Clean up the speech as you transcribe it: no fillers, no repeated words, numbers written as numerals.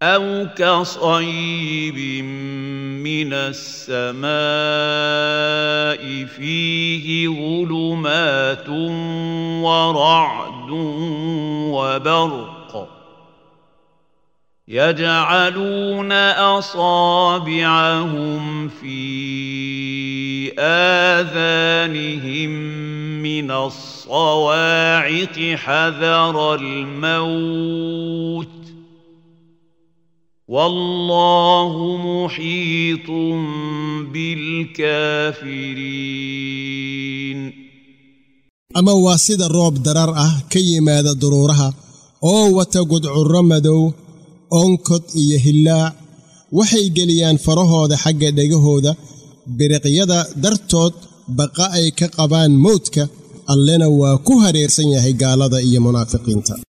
أو كصيب من السماء فيه ظلمات ورعد وبرق يجعلون أصابعهم في آذانهم من الصواعق حذر الموت والله محيط بالكافرين أما واسد الروب درار كيما ذا ضرورها أو وتقد عرمدو أنكت إيهلا وحي قليان فرهوذا حق ديقهوذا برقيادة درتوت بقائي كقبان موتك اللينا وكوهرير سنيهي قالada iyo munaafiqiinta